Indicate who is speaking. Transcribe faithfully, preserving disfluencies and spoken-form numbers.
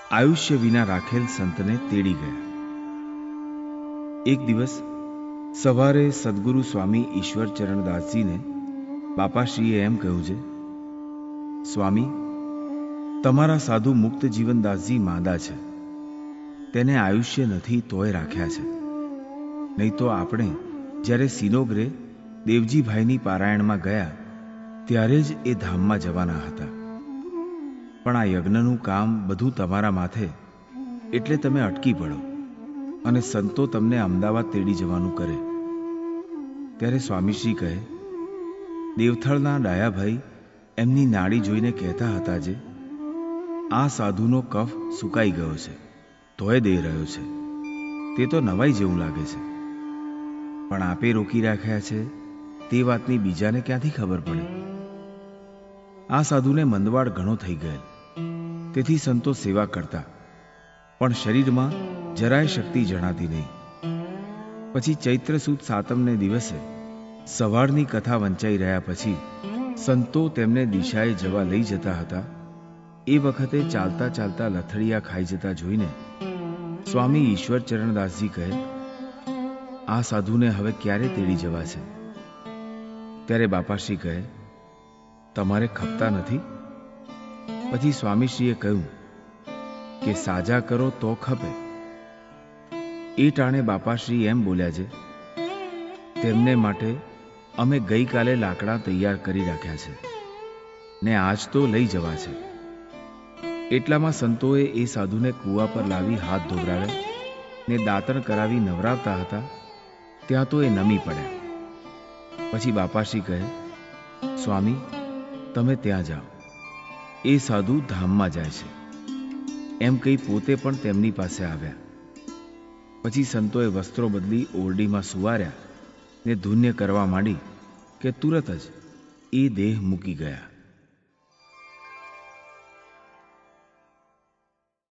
Speaker 1: આયુષ્ય વિના રાખેલ સંતને તેડી ગયા. એક દિવસ સવારે સદગુરુ સ્વામી ઈશ્વરચરણદાસજીને બાપાશ્રીએ એમ કહ્યું છે, સ્વામી, તમારા સાધુ મુક્ત જીવનદાસજી માંદા છે. તેને આયુષ્ય નથી તોય રાખ્યા છે. નહીં તો આપણે જ્યારે સિનોગરે દેવજીભાઈની પારાયણમાં ગયા ત્યારે જ એ ધામમાં જવાના હતા. પણ આ યજ્ઞનું કામ બધું તમારા માથે, એટલે તમે અટકી પડો અને સંતો તમને અમદાવાદ તેડી જવાનું કરે. ત્યારે સ્વામીશ્રી કહે, દેવથળના ડાયાભાઈ એમની નાડી જોઈને કહેતા હતા જે, આ સાધુનો કફ સુકાઈ ગયો છે, તોય દઈ રહ્યો છે. તે તો નવાઈ જેવું લાગે છે. પણ આપે રોકી રાખ્યા છે તે વાતની બીજાને ક્યાંથી ખબર પડે? આ સાધુને મંદવાડ ઘણો થઈ ગયેલ, તેથી સંતો સેવા કરતા, પણ શરીરમાં જરાય શક્તિ જણાતી નહીં. પછી ચૈત્ર સુદ સાતમને દિવસે સવારની કથા વંચાઈ રહ્યા પછી સંતો તેમને દિશાએ જવા લઈ જતા હતા. એ વખતે ચાલતા ચાલતા લથડિયા ખાઈ જતા જોઈને સ્વામી ઈશ્વરચરણદાસજી કહે, આ સાધુને હવે ક્યારે તેડી જવા છે? ત્યારે બાપાશ્રી કહે, તમારે ખપતા નથી? પછી સ્વામીશ્રીએ કહ્યું કે સાજા કરો તો ખપે. એ ટાણે બાપાશ્રી એમ બોલ્યા છે, તેમને માટે અમે ગઈકાલે લાકડા તૈયાર કરી રાખ્યા છે ને આજ તો લઈ જવા છે. એટલામાં સંતોએ એ સાધુને કૂવા પર લાવી હાથ ધોવરાવે ને દાંતણ કરાવી નવરાવતા હતા ત્યાં તો એ નમી પડ્યા. પછી બાપાશ્રી કહે, સ્વામી, તમે ત્યાં જાઓ, એ સાધુ ધામમાં જાય છે. એમ કહી પોતે પણ તેમની પાસે આવ્યા. પછી સંતોએ વસ્ત્રો બદલી ઓરડીમાં સુવાર્યા ને ધુન્ય કરવા માંડી કે તુરત જ એ દેહ મૂકી ગયા.